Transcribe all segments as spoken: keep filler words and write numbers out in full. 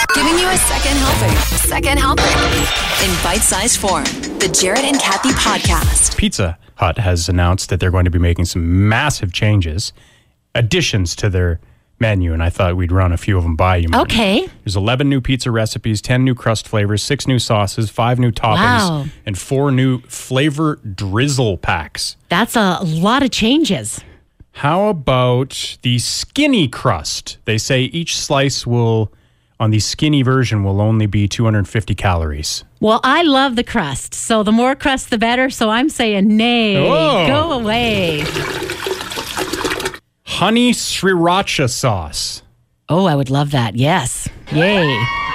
Giving you a second helping. Second helping. In bite-sized form. The Jared and Kathy Podcast. Pizza Hut has announced that they're going to be making some massive changes, additions to their menu, and I thought we'd run a few of them by you. Martin. Okay. There's eleven new pizza recipes, ten new crust flavors, six new sauces, five new toppings, Wow. and four new flavor drizzle packs. That's a lot of changes. How about the skinny crust? They say each slice will, on the skinny version, will only be two hundred fifty calories. Well, I love the crust, so the more crust, the better. So I'm saying nay. Oh. Go away. Honey sriracha sauce. Oh, I would love that. Yes. Yay.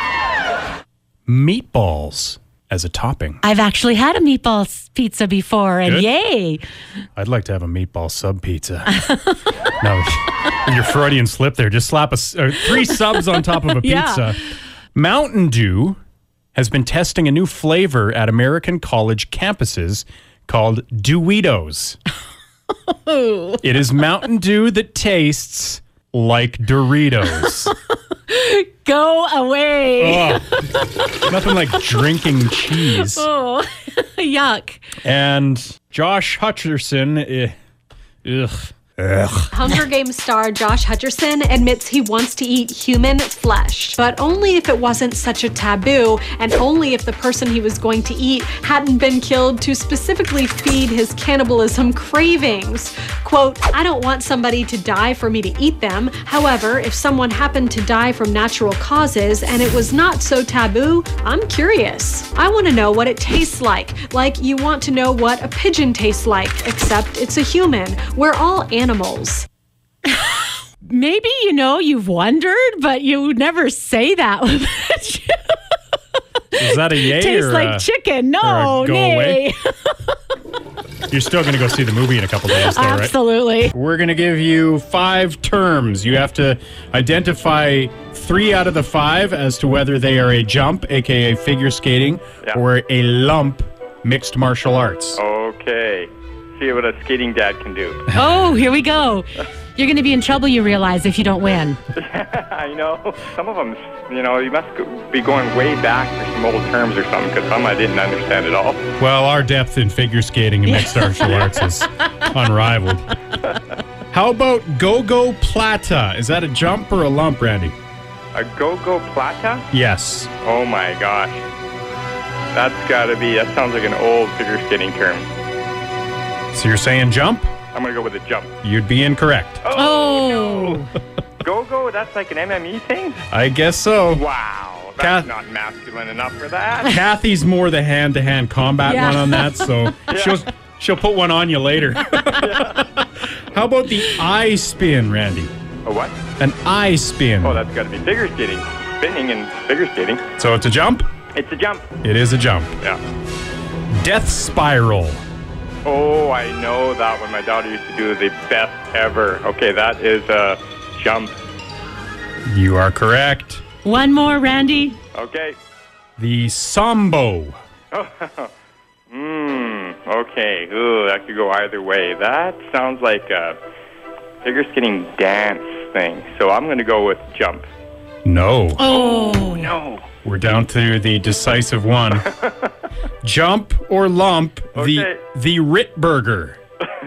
Meatballs as a topping. I've actually had a meatball s- pizza before, and Good. yay. I'd like to have a meatball sub pizza. No, your Freudian slip there. Just slap a, s- uh, three subs on top of a Yeah. pizza. Mountain Dew has been testing a new flavor at American college campuses called Dewitos. It is Mountain Dew that tastes like Doritos. Go away. Oh, nothing like drinking cheese. Oh, yuck. And Josh Hutcherson, eh, ugh. Ugh. Hunger Games star Josh Hutcherson admits he wants to eat human flesh, but only if it wasn't such a taboo and only if the person he was going to eat hadn't been killed to specifically feed his cannibalism cravings. Quote, I don't want somebody to die for me to eat them. However, if someone happened to die from natural causes and it was not so taboo, I'm curious. I want to know what it tastes like. Like you want to know what a pigeon tastes like, except it's a human. We're all animals. Animals. Maybe, you know, you've wondered, but you would say that. Is that a yay Tastes or like a, chicken. or No, a go nay. away? You're still going to go see the movie in a couple days, though, right? Absolutely. We're going to give you five terms. You have to identify three out of the five as to whether they are a jump, a k a figure skating, Yeah. or a lump, mixed martial arts. Okay. See what a skating dad can do. Oh, here we go. You're going to be in trouble, you realize, if you don't win. I know. Some of them, you know, you must go, be going way back for some old terms or something, because some I didn't understand at all. Well, our depth in figure skating and mixed martial arts is unrivaled. How about go-go plata? Is that a jump or a lump, Randy? A go-go plata? Yes. Oh my gosh. That's got to be, that sounds like an old figure skating term. So you're saying jump? I'm going to go with a jump. You'd be incorrect. Oh. no. Go-go? That's like an M M E thing? I guess so. Wow. That's Kath- not masculine enough for that. Kathy's more the hand-to-hand combat Yeah. one on that, so she'll she'll put one on you later. How about the eye spin, Randy? A what? An eye spin. Oh, that's got to be figure skating. Spinning and figure skating. So it's a jump? It's a jump. It is a jump. Yeah. Death spiral. Oh, I know that one. My daughter used to do the best ever. Okay, that is a jump. You are correct. One more, Randy. Okay. The sambo. Hmm. Okay. Ooh, that could go either way. That sounds like a figure skating dance thing. So I'm going to go with jump. No. Oh. No. We're down to the decisive one. Jump or lump, Okay. the the Ritburger.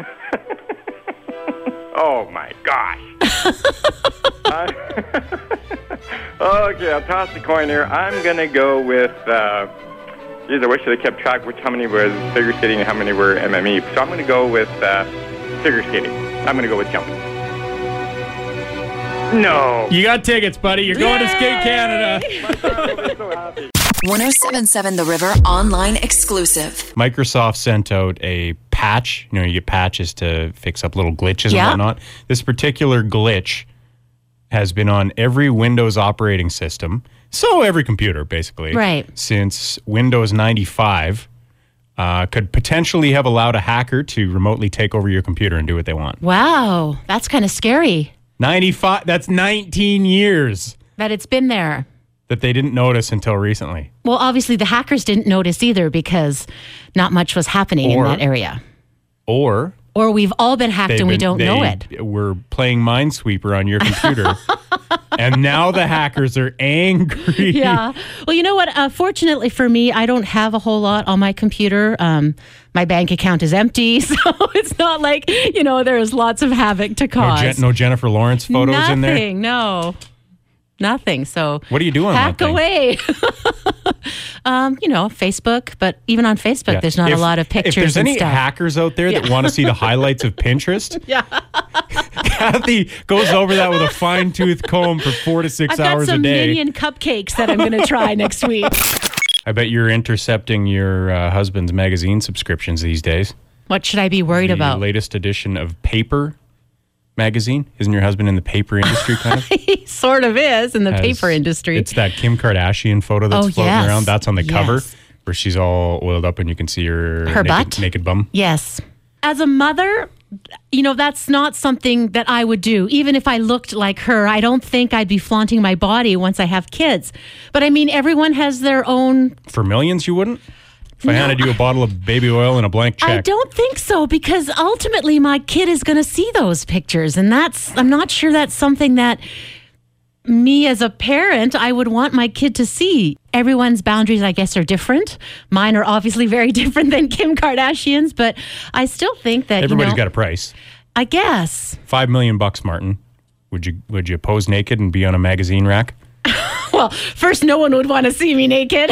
Oh my gosh. I- okay, I'll toss the coin here. I'm gonna go with. Uh, geez, I wish I kept track which how many were figure skating and how many were M M E. So I'm gonna go with uh, figure skating. I'm gonna go with jump. No. You got tickets, buddy. You're going to Skate Canada. So happy. one oh seven point seven The River online exclusive. Microsoft sent out a patch. You know, you get patches to fix up little glitches Yeah. and whatnot. This particular glitch has been on every Windows operating system, so every computer, basically, Right. since Windows ninety-five. Uh, could potentially have allowed a hacker to remotely take over your computer and do what they want. Wow. That's kind of scary ninety-five, that's nineteen years that it's been there. that they didn't notice until recently. Well, obviously, the hackers didn't notice either because not much was happening Or- in that area. Or Or we've all been hacked They've and we been- don't they know it. Were playing Minesweeper on your computer. And now the hackers are angry. Yeah. Well, you know what? Uh, fortunately for me, I don't have a whole lot on my computer. Um, my bank account is empty, so it's not like, you know, there's lots of havoc to No, cause. Je- no Jennifer Lawrence photos Nothing, in there? no. Nothing. So What do you do on that hack thing? away. um, you know, Facebook, but even on Facebook, Yeah. there's not If- a lot of pictures If there's and any stuff. hackers out there that Yeah. want to see the highlights of Pinterest, Yeah. Kathy goes over that with a fine tooth comb for four to six I've got hours a some day. minion cupcakes that I'm going to try next week. I bet you're intercepting your uh, husband's magazine subscriptions these days. What should I be worried The about? latest edition of Paper magazine. Isn't your husband in the paper industry kind of? He sort of is in the Has- paper industry. It's that Kim Kardashian photo that's Oh, floating yes. around. That's on the cover Yes. where she's all oiled up and you can see her, Her naked, butt? naked bum. Yes. As a mother, you know, that's not something that I would do. Even if I looked like her, I don't think I'd be flaunting my body once I have kids. But I mean, everyone has their own. For millions, you wouldn't? If I handed you a bottle of baby oil and a blank check. I don't think so, because ultimately my kid is going to see those pictures. And that's, I'm not sure that's something that me as a parent, I would want my kid to see. Everyone's boundaries, I guess, are different. Mine are obviously very different than Kim Kardashian's, but I still think that, Everybody's you know, got a price. I guess. Five million bucks, Martin. Would you would you pose naked and be on a magazine rack? Well, first, no one would want to see me naked.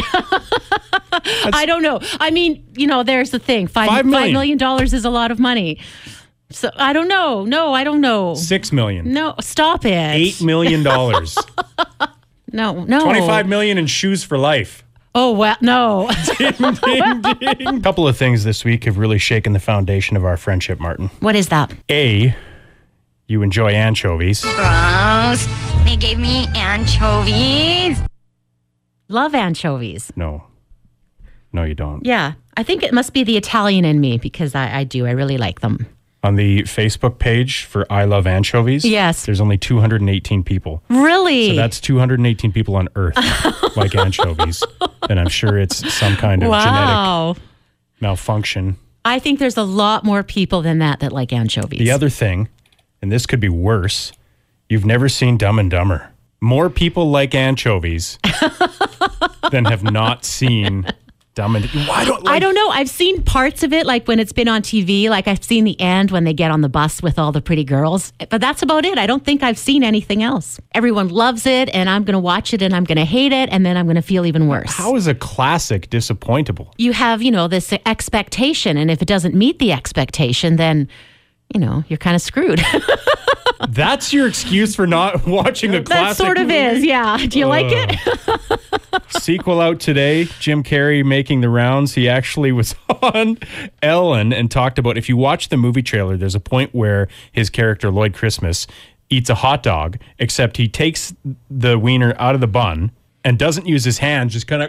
I don't know. I mean, you know, there's the thing. Five, Five million. five million dollars is a lot of money. So I don't know. No, I don't know. Six million. No, stop it. Eight million dollars. No, no. Twenty-five million in shoes for life. Oh, well, no. Ding, ding, ding. A couple of things this week have really shaken the foundation of our friendship, Martin. What is that? A, you enjoy anchovies. Gross. They gave me anchovies. Love anchovies. No. No, you don't. Yeah. I think it must be the Italian in me because I, I do. I really like them. On the Facebook page for I Love Anchovies, Yes. there's only two hundred eighteen people. Really? So that's two hundred eighteen people on Earth like anchovies. And I'm sure it's some kind of genetic wow. malfunction. I think there's a lot more people than that that like anchovies. The other thing, and this could be worse, you've never seen Dumb and Dumber. More people like anchovies than have not seen Dumb and Why don't like, I don't know. I've seen parts of it, like when it's been on T V. Like I've seen the end when they get on the bus with all the pretty girls. But that's about it. I don't think I've seen anything else. Everyone loves it, and I'm going to watch it, and I'm going to hate it, and then I'm going to feel even worse. How is a classic disappointable? You have, you know, this expectation, and if it doesn't meet the expectation, then, you know, you're kind of screwed. That's your excuse for not watching a That classic sort of movie? is, yeah. Do you like it? Sequel out today. Jim Carrey making the rounds. He actually was on Ellen and talked about, if you watch the movie trailer, there's a point where his character, Lloyd Christmas, eats a hot dog, except he takes the wiener out of the bun and doesn't use his hands, just kind of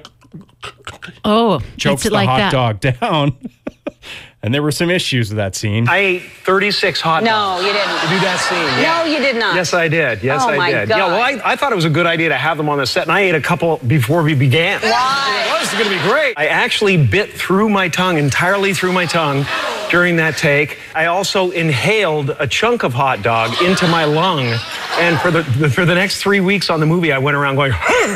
Oh, chokes it's it the like hot that. dog down. And there were some issues with that scene. I ate thirty-six hot dogs. No, you didn't. To do that scene. Yeah. No, you did not. Yes, I did. Yes, Oh, I my did. God. Yeah, well, I, I thought it was a good idea to have them on the set, and I ate a couple before we began. Why? Well, this is going to be great. I actually bit through my tongue, entirely through my tongue, during that take. I also inhaled a chunk of hot dog into my lung, and for the, the for the next three weeks on the movie, I went around going,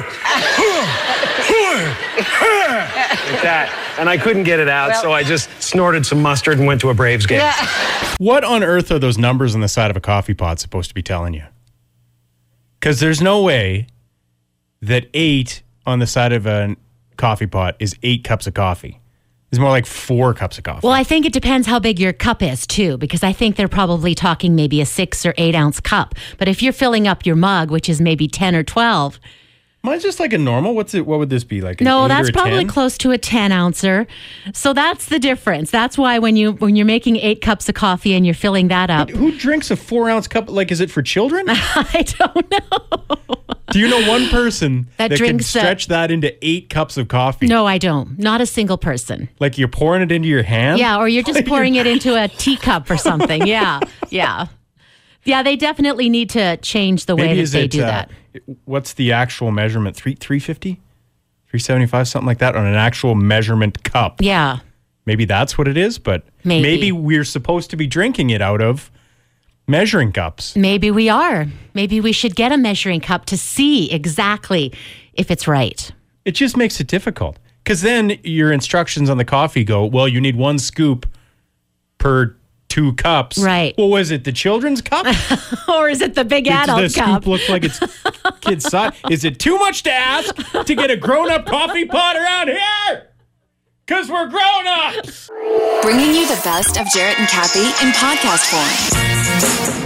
like that, and I couldn't get it out, Well- so I just snorted some mustard and went to a Braves game. What on earth are those numbers on the side of a coffee pot supposed to be telling you? Because there's no way that eight on the side of a coffee pot is eight cups of coffee. It's more like four cups of coffee. Well, I think it depends how big your cup is, too, because I think they're probably talking maybe a six or eight ounce cup. But if you're filling up your mug, which is maybe ten or twelve, Mine's just like a normal. What's it? What would this be like? An no, eight that's or a probably ten? close to a ten ouncer. So that's the difference. That's why when you when you're making eight cups of coffee and you're filling that up, Who drinks a four ounce cup? Like, is it for children? I don't know. Do you know one person That that, can drinks, uh, stretch that into eight cups of coffee? No, I don't. Not a single person. Like you're pouring it into your hand? Yeah, or you're just pouring it into a teacup or something. Yeah, yeah. Yeah, they definitely need to change the way Maybe that is they it, do uh, that. What's the actual measurement? Three three fifty, three seventy five, something like that, on an actual measurement cup. Yeah. maybe that's what it is, but Maybe. maybe we're supposed to be drinking it out of measuring cups. Maybe we are. Maybe we should get a measuring cup to see exactly if it's right. It just makes it difficult. Because then your instructions on the coffee go, well, you need one scoop per two cups. Right. Well, was it the children's cup? Or is it the big adult Does the cup? scoop look like it's kid's size? Is it too much to ask to get a grown-up coffee pot around here? Because we're grown-ups. Bringing you the best of Jarrett and Kathy in podcast form.